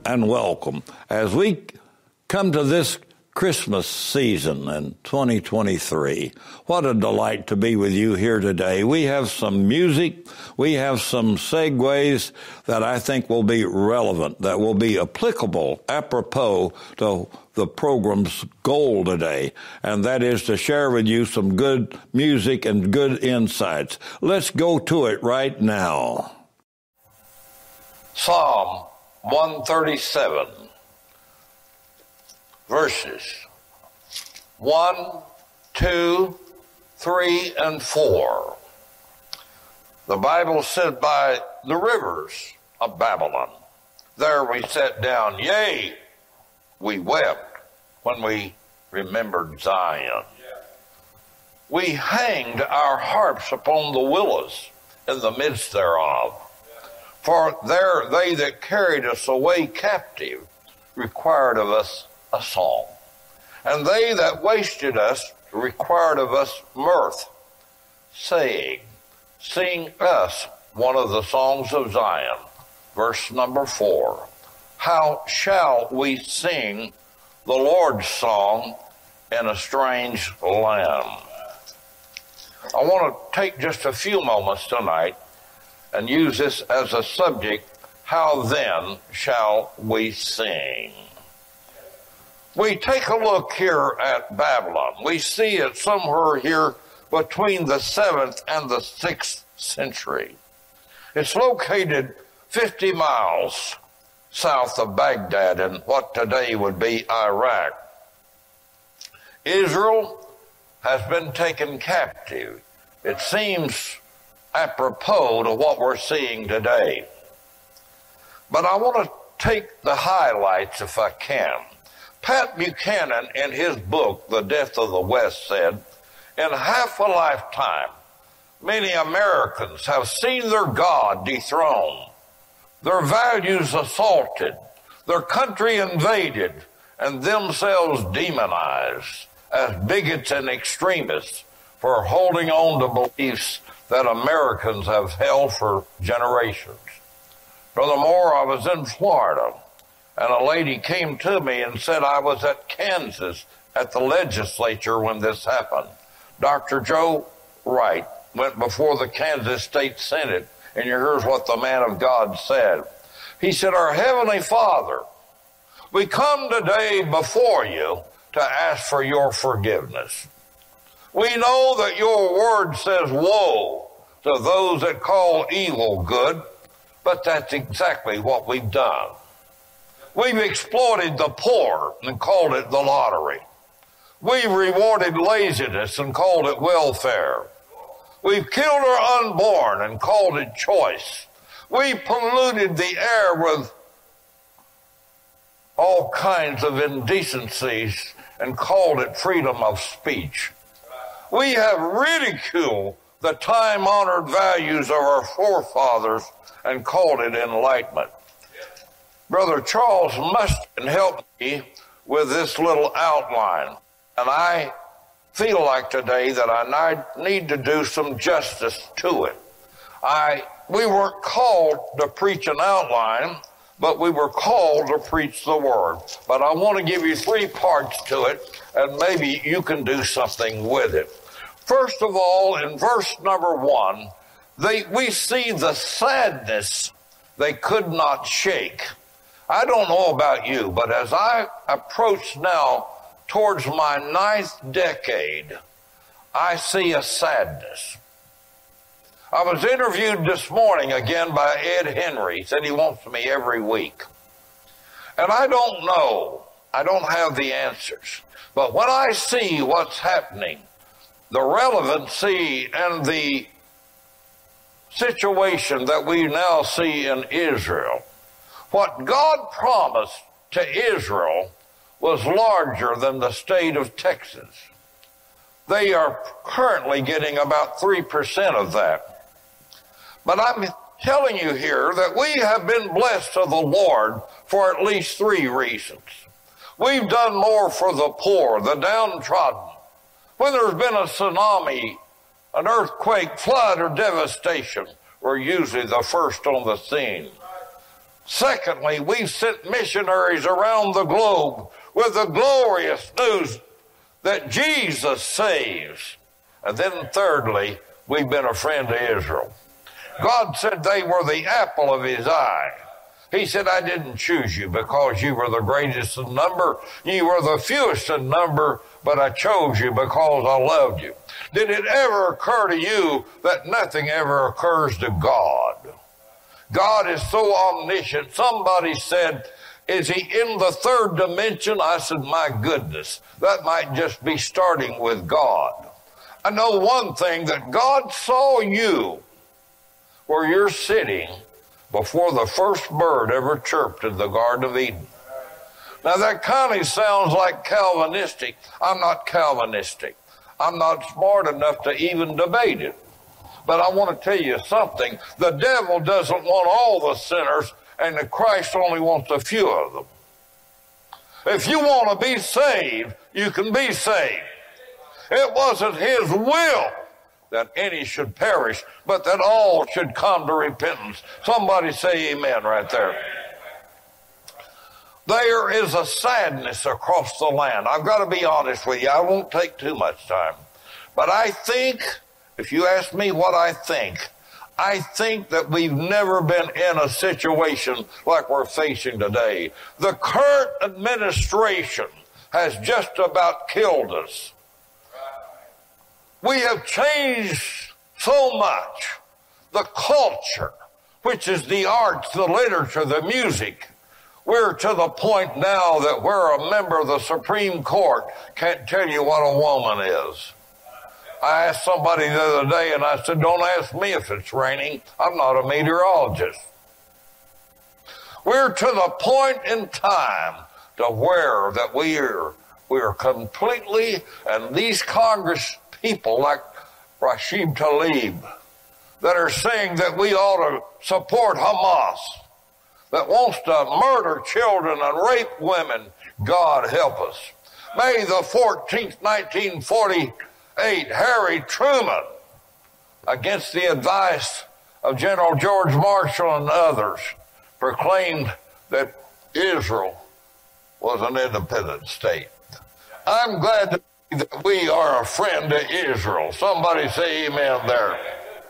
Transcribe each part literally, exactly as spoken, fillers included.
and welcome. As we come to this Christmas season in twenty twenty-three, what a delight to be with you here today. We have some music, we have some segues that I think will be relevant, that will be applicable, apropos to the program's goal today, and that is to share with you some good music and good insights. Let's go to it right now. Psalm one thirty-seven, verses one, two, three, and four. The Bible said, by the rivers of Babylon, there we sat down, yea, we wept when we remembered Zion. We hanged our harps upon the willows in the midst thereof. For there they that carried us away captive required of us a song. And they that wasted us required of us mirth, saying, sing us one of the songs of Zion. Verse number four. How shall we sing the Lord's song in a strange land? I want to take just a few moments tonight and use this as a subject. How then shall we sing? We take a look here at Babylon. We see it somewhere here between the seventh and the sixth century. It's located fifty miles south of Baghdad in what today would be Iraq. Israel has been taken captive. It seems apropos to what we're seeing today. But I want to take the highlights if I can. Pat Buchanan, in his book, The Death of the West, said, in half a lifetime, many Americans have seen their God dethroned, their values assaulted, their country invaded, and themselves demonized as bigots and extremists for holding on to beliefs that Americans have held for generations. Furthermore, I was in Florida, and a lady came to me and said I was at Kansas at the legislature when this happened. Doctor Joe Wright went before the Kansas State Senate, and here's what the man of God said. He said, our Heavenly Father, we come today before you to ask for your forgiveness. We know that your word says woe to those that call evil good, but that's exactly what we've done. We've exploited the poor and called it the lottery. We've rewarded laziness and called it welfare. We've killed our unborn and called it choice. We've polluted the air with all kinds of indecencies and called it freedom of speech. We have ridiculed the time-honored values of our forefathers and called it enlightenment. Brother Charles Mustin helped me with this little outline, and I feel like today that I need to do some justice to it. I we weren't called to preach an outline, but we were called to preach the word. But I want to give you three parts to it, and maybe you can do something with it. First of all, in verse number one, they, we see the sadness they could not shake. I don't know about you, but as I approach now towards my ninth decade, I see a sadness. I was interviewed this morning again by Ed Henry. He said he wants me every week. And I don't know. I don't have the answers. But when I see what's happening, the relevancy and the situation that we now see in Israel, what God promised to Israel was larger than the state of Texas. They are currently getting about three percent of that. But I'm telling you here that we have been blessed of the Lord for at least three reasons. We've done more for the poor, the downtrodden. When there's been a tsunami, an earthquake, flood, or devastation, we're usually the first on the scene. Secondly, we've sent missionaries around the globe with the glorious news that Jesus saves. And then thirdly, we've been a friend to Israel. God said they were the apple of his eye. He said, I didn't choose you because you were the greatest in number. You were the fewest in number, but I chose you because I loved you. Did it ever occur to you that nothing ever occurs to God? God is so omniscient. Somebody said, is he in the third dimension? I said, my goodness, that might just be starting with God. I know one thing, that God saw you where you're sitting before the first bird ever chirped in the Garden of Eden. Now that kind of sounds like Calvinistic. I'm not Calvinistic. I'm not smart enough to even debate it. But I want to tell you something. The devil doesn't want all the sinners, and that Christ only wants a few of them. If you want to be saved, you can be saved. It wasn't his will that any should perish, but that all should come to repentance. Somebody say amen right there. There is a sadness across the land. I've got to be honest with you. I won't take too much time. But I think, if you ask me what I think, I think that we've never been in a situation like we're facing today. The current administration has just about killed us. We have changed so much. The culture, which is the arts, the literature, the music. We're to the point now that we're a member of the Supreme Court can't tell you what a woman is. I asked somebody the other day, and I said, don't ask me if it's raining. I'm not a meteorologist. We're to the point in time to where that we are, we are completely, and these Congress people like Rashid Tlaib that are saying that we ought to support Hamas, that wants to murder children and rape women. God help us. May the fourteenth, nineteen forty-eight, Harry Truman, against the advice of General George Marshall and others, proclaimed that Israel was an independent state. I'm glad to see that we are a friend to Israel. Somebody say amen there.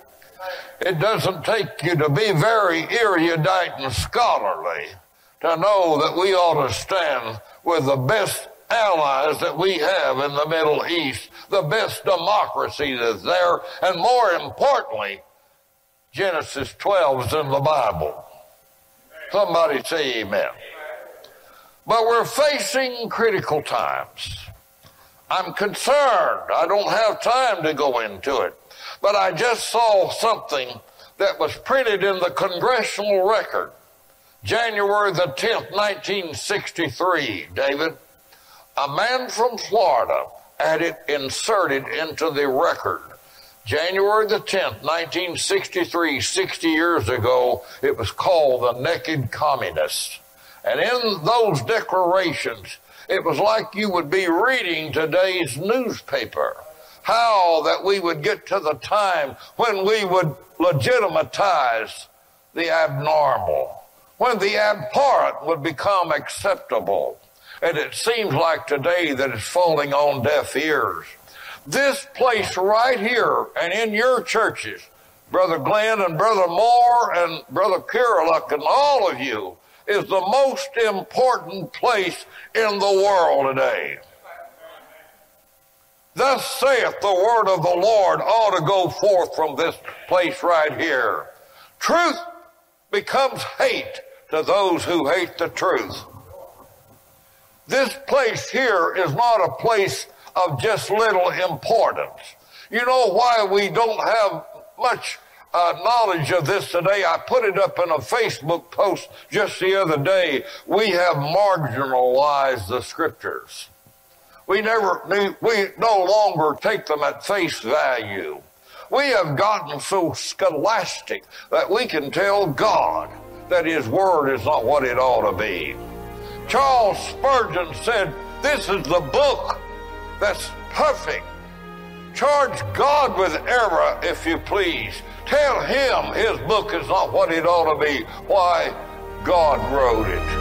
It doesn't take you to be very erudite and scholarly to know that we ought to stand with the best allies that we have in the Middle East, the best democracy that's there, and more importantly, Genesis twelve is in the Bible. Somebody say amen. But we're facing critical times. I'm concerned. I don't have time to go into it. But I just saw something that was printed in the Congressional Record, January the tenth, nineteen sixty-three, David. A man from Florida had it inserted into the record. January the tenth, nineteen sixty-three, sixty years ago, it was called the Naked Communist. And in those declarations, it was like you would be reading today's newspaper. How that we would get to the time when we would legitimatize the abnormal, when the abhorrent would become acceptable. And it seems like today that it's falling on deaf ears. This place right here and in your churches, Brother Glenn and Brother Moore and Brother Kiriluk and all of you, is the most important place in the world today. Thus saith the word of the Lord ought to go forth from this place right here. Truth becomes hate to those who hate the truth. This place here is not a place of just little importance. You know why we don't have much uh, knowledge of this today? I put it up in a Facebook post just the other day. We have marginalized the scriptures. We never, we no longer take them at face value. We have gotten so scholastic that we can tell God that his word is not what it ought to be. Charles Spurgeon said, this is the book that's perfect. Charge God with error, if you please. Tell him his book is not what it ought to be. Why? God wrote it.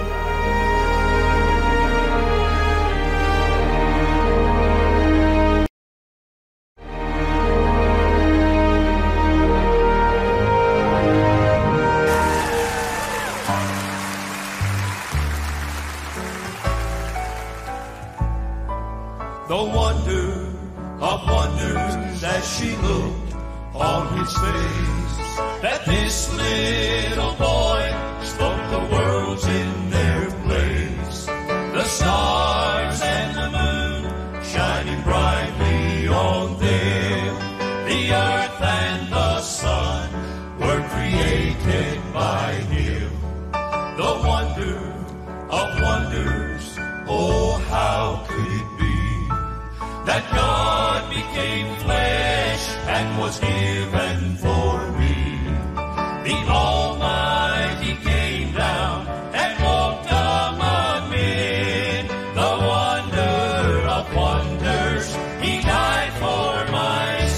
The wonder of wonders as she looked on his face, that this little boy spoke the worlds in their place. The stars and the moon shining brightly on them, the earth and the sun were created by him. The wonder of wonders, oh how could it be that God became flesh and was given for me? The Almighty came down and walked among men. The wonder of wonders, He died for my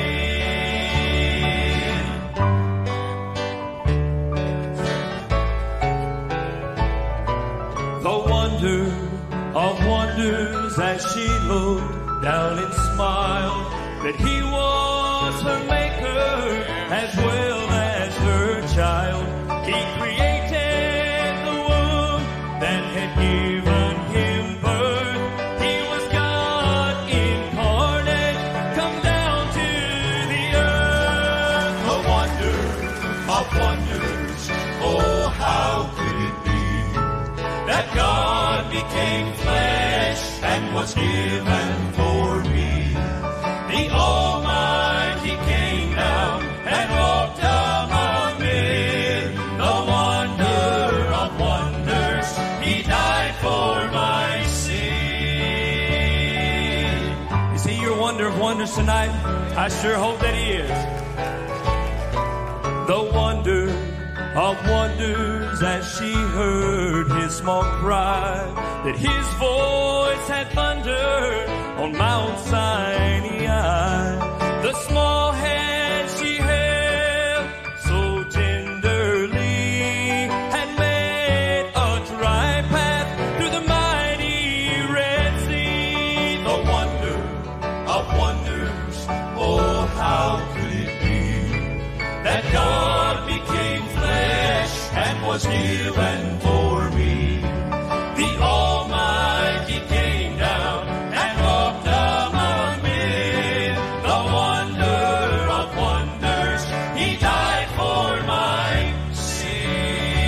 sin. The wonder of wonders as she looked down and smiled, that He was her maker as well as her child. He created the womb that had given Him birth. He was God incarnate, come down to the earth. The wonder of wonders, oh how could it be that God became flesh and was given for me? The Almighty came down and walked among men. The wonder of wonders, He died for my sin. Is He your wonder of wonders tonight? I sure hope that He is. The wonder of wonders as she heard His small cry, that His voice had thundered on Mount Sinai. The small hand she held so tenderly had made a dry path through the mighty Red Sea. The wonder of wonders, oh how could it be that God became flesh and was given for me? The Almighty came down and walked among men. The wonder of wonders, He died for my sin.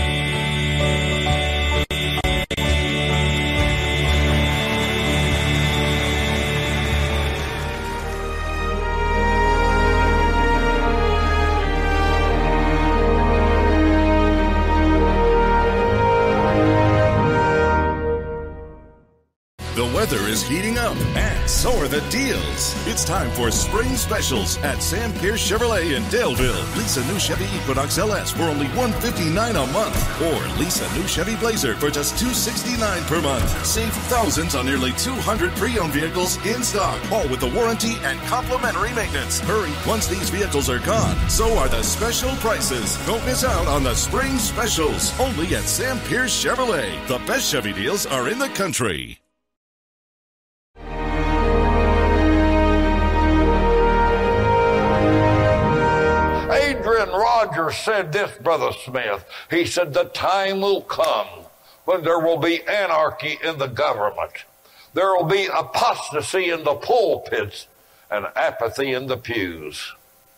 The weather is heating up, and so are the deals. It's time for spring specials at Sam Pierce Chevrolet in Daleville. Lease a new Chevy Equinox L S for only one hundred fifty-nine dollars a month, or lease a new Chevy Blazer for just two hundred sixty-nine dollars per month. Save thousands on nearly two hundred pre-owned vehicles in stock, all with the warranty and complimentary maintenance. Hurry, once these vehicles are gone, so are the special prices. Don't miss out on the spring specials, only at Sam Pierce Chevrolet. The best Chevy deals are in the country. Adrian Rogers said this, Brother Smith. He said, the time will come when there will be anarchy in the government. There will be apostasy in the pulpits and apathy in the pews.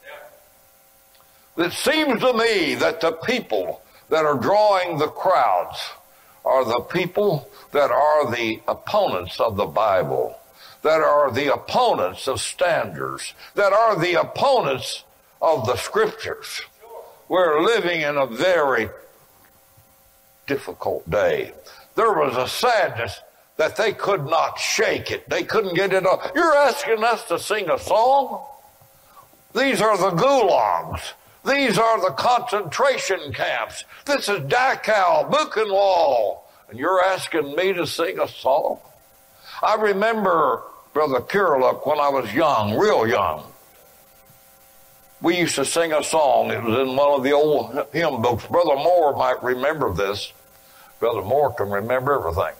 It seems to me that the people that are drawing the crowds are the people that are the opponents of the Bible, that are the opponents of standards, that are the opponents of the Scriptures. We're living in a very difficult day. There was a sadness that they could not shake it. They couldn't get it up. You're asking us to sing a song? These are the gulags. These are the concentration camps. This is Dachau, Buchenwald. And you're asking me to sing a song? I remember, Brother Kirilluk, when I was young, real young. we used to sing a song. It was in one of the old hymn books. Brother Moore might remember this. Brother Moore can remember everything.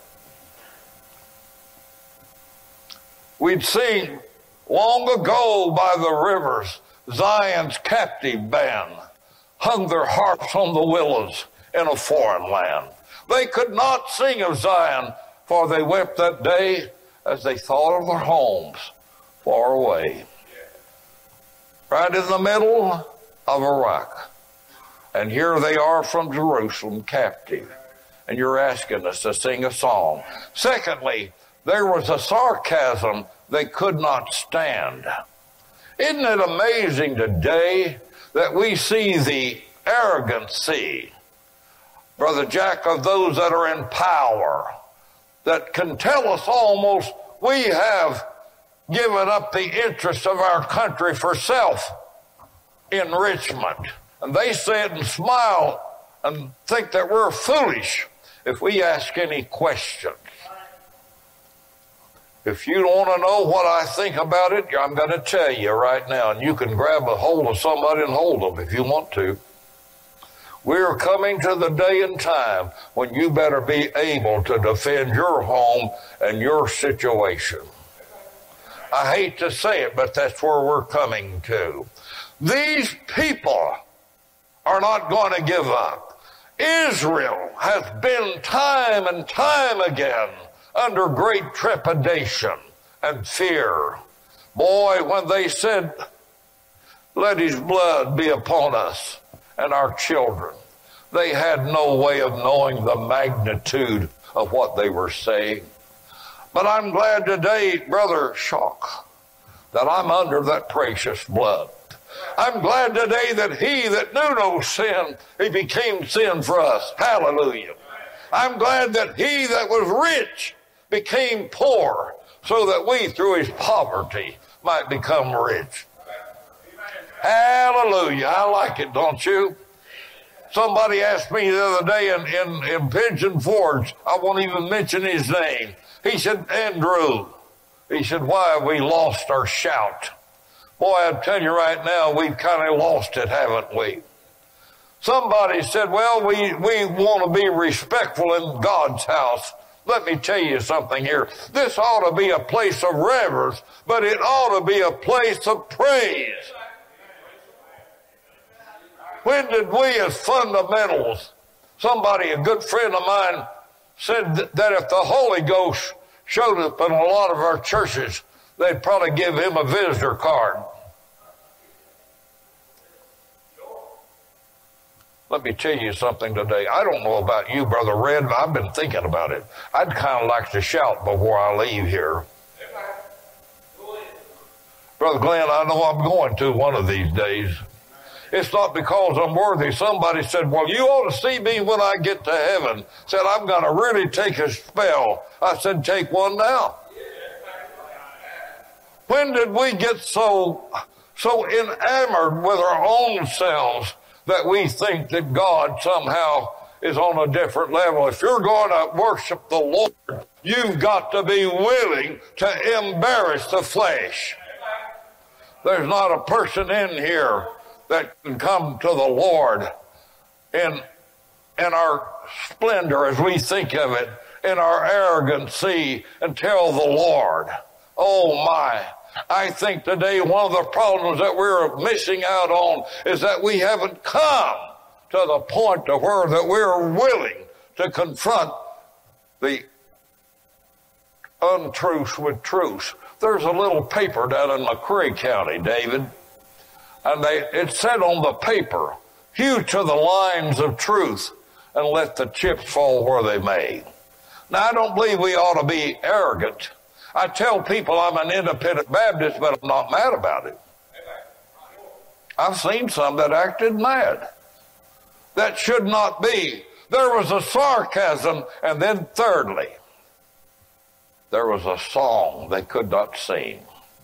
We'd sing, long ago by the rivers, Zion's captive band hung their harps on the willows in a foreign land. They could not sing of Zion, for they wept that day as they thought of their homes far away. Right in the middle of Iraq. And here they are from Jerusalem, captive. And you're asking us to sing a song. Secondly, there was a sarcasm they could not stand. Isn't it amazing today that we see the arrogancy, Brother Jack, of those that are in power, that can tell us almost we have given up the interest of our country for self-enrichment. And they say it and smile and think that we're foolish if we ask any questions. If you want to know what I think about it, I'm going to tell you right now, and you can grab a hold of somebody and hold them if you want to. We're coming to the day and time when you better be able to defend your home and your situation. I hate to say it, but that's where we're coming to. These people are not going to give up. Israel has been time and time again under great trepidation and fear. Boy, when they said, let his blood be upon us and our children, they had no way of knowing the magnitude of what they were saying. But I'm glad today, Brother Shock, that I'm under that precious blood. I'm glad today that he that knew no sin, he became sin for us. Hallelujah. I'm glad that he that was rich became poor so that we through his poverty might become rich. Hallelujah. I like it, don't you? Somebody asked me the other day in, in, in Pigeon Forge, I won't even mention his name. He said, Andrew, he said, why have we lost our shout? Boy, I'm telling you right now, we've kind of lost it, haven't we? Somebody said, well, we, we want to be respectful in God's house. Let me tell you something here. This ought to be a place of reverence, but it ought to be a place of praise. When did we as fundamentals, somebody, a good friend of mine, said that if the Holy Ghost showed up in a lot of our churches, they'd probably give him a visitor card. Let me tell you something today. I don't know about you, Brother Red, but I've been thinking about it. I'd kind of like to shout before I leave here. Brother Glenn, I know I'm going to one of these days. It's not because I'm worthy. Somebody said, well, you ought to see me when I get to heaven. Said, I'm going to really take a spell. I said, take one now. When did we get so, so enamored with our own selves that we think that God somehow is on a different level? If you're going to worship the Lord, you've got to be willing to embarrass the flesh. There's not a person in here that can come to the Lord in, in our splendor as we think of it, in our arrogancy, and tell the Lord, oh my, I think today one of the problems that we're missing out on is that we haven't come to the point to where that we're willing to confront the untruths with truths. There's a little paper down in McCreary County, David, and they, it said on the paper, hew to the lines of truth and let the chips fall where they may. Now, I don't believe we ought to be arrogant. I tell people I'm an independent Baptist, but I'm not mad about it. I've seen some that acted mad. That should not be. There was a sarcasm, and then thirdly, there was a song they could not sing.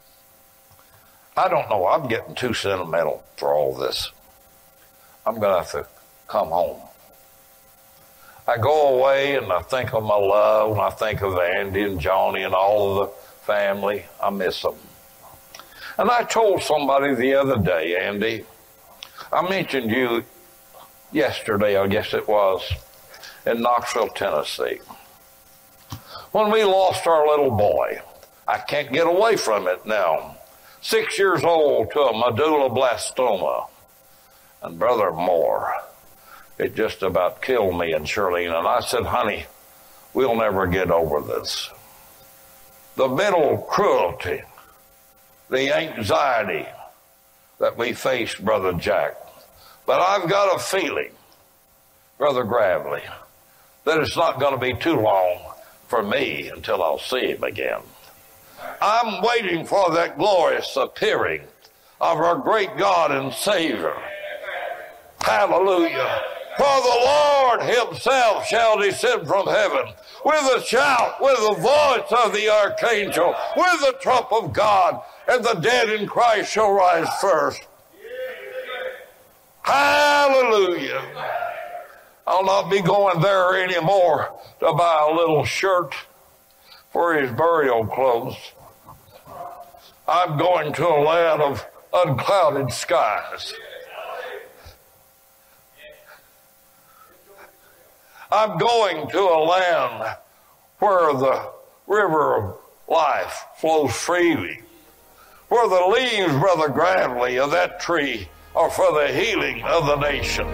I don't know. I'm getting too sentimental for all this. I'm going to have to come home. I go away and I think of my love, and I think of Andy and Johnny and all of the family. I miss them. And I told somebody the other day, Andy, I mentioned you yesterday, I guess it was, in Knoxville, Tennessee. When we lost our little boy, I can't get away from it now. Six years old to a medulloblastoma. And Brother Moore, it just about killed me and Shirlene. And I said, honey, we'll never get over this. The mental cruelty, the anxiety that we faced, Brother Jack. But I've got a feeling, Brother Gravely, that it's not going to be too long for me until I'll see him again. I'm waiting for that glorious appearing of our great God and Savior. Hallelujah. For the Lord himself shall descend from heaven with a shout, with the voice of the archangel, with the trump of God, and the dead in Christ shall rise first. Hallelujah. I'll not be going there anymore to buy a little shirt for his burial clothes. I'm going to a land of unclouded skies. I'm going to a land where the river of life flows freely, where the leaves, Brother Gravely, of that tree are for the healing of the nations.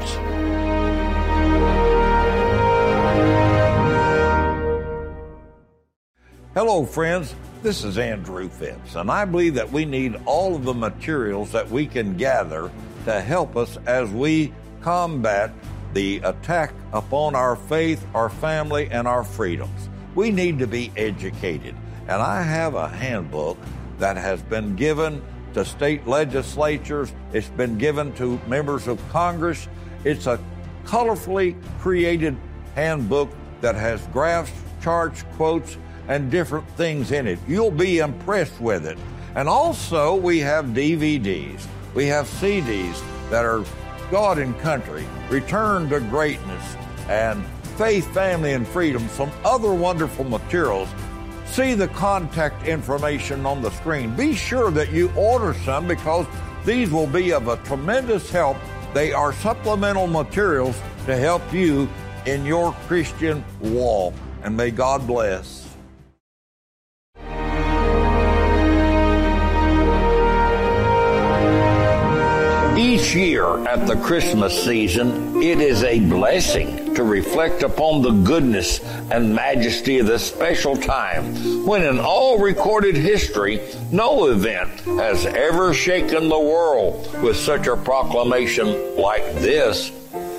Hello, friends. This is Andrew Phipps, and I believe that we need all of the materials that we can gather to help us as we combat the attack upon our faith, our family, and our freedoms. We need to be educated, and I have a handbook that has been given to state legislatures. It's been given to members of Congress. It's a colorfully created handbook that has graphs, charts, quotes, and different things in it. You'll be impressed with it. And also, we have D V Ds. We have C Ds that are God and Country, Return to Greatness, and Faith, Family, and Freedom, some other wonderful materials. See the contact information on the screen. Be sure that you order some because these will be of a tremendous help. They are supplemental materials to help you in your Christian walk. And may God bless. Each year at the Christmas season, it is a blessing to reflect upon the goodness and majesty of this special time when in all recorded history, no event has ever shaken the world with such a proclamation like this,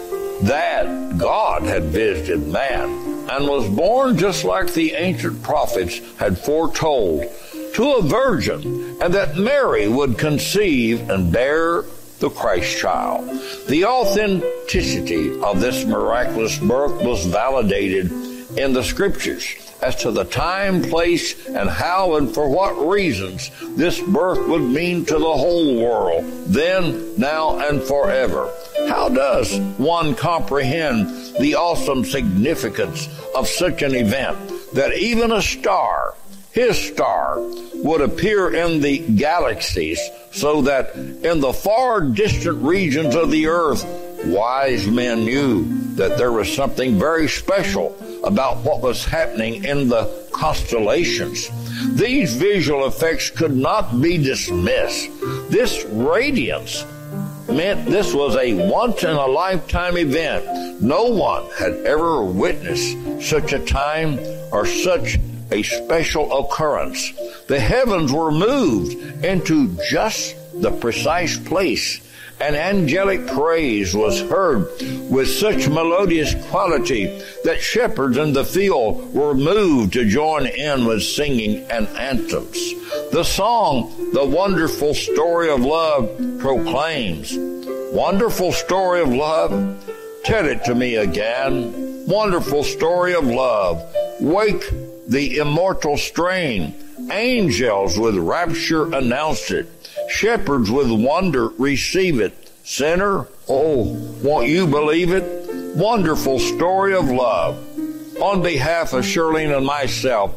that God had visited man and was born just like the ancient prophets had foretold to a virgin, and that Mary would conceive and bear the Christ child. The authenticity of this miraculous birth was validated in the scriptures as to the time, place, and how and for what reasons this birth would mean to the whole world, then, now, and forever. How does one comprehend the awesome significance of such an event that even a star, his star, would appear in the galaxies so that in the far distant regions of the earth, wise men knew that there was something very special about what was happening in the constellations. These visual effects could not be dismissed. This radiance meant this was a once-in-a-lifetime event. No one had ever witnessed such a time or such a special occurrence. The heavens were moved into just the precise place, and angelic praise was heard with such melodious quality that shepherds in the field were moved to join in with singing and anthems. The song, The Wonderful Story of Love, proclaims, "Wonderful story of love, tell it to me again. Wonderful story of love, wake the immortal strain. Angels with rapture announced it. Shepherds with wonder receive it. Sinner, oh, won't you believe it? Wonderful story of love." On behalf of Shirlene and myself,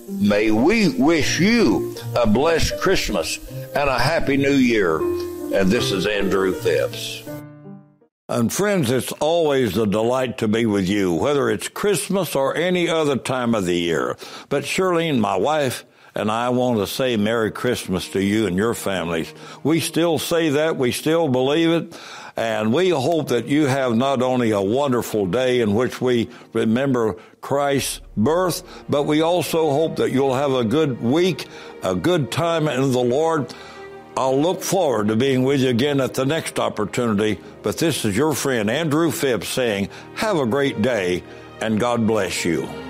may we wish you a blessed Christmas and a happy New Year. And this is Andrew Phipps. And friends, it's always a delight to be with you, whether it's Christmas or any other time of the year. But Shirlene, my wife, and I want to say Merry Christmas to you and your families. We still say that. We still believe it. And we hope that you have not only a wonderful day in which we remember Christ's birth, but we also hope that you'll have a good week, a good time in the Lord. I'll look forward to being with you again at the next opportunity. But this is your friend Andrew Phipps saying, have a great day and God bless you.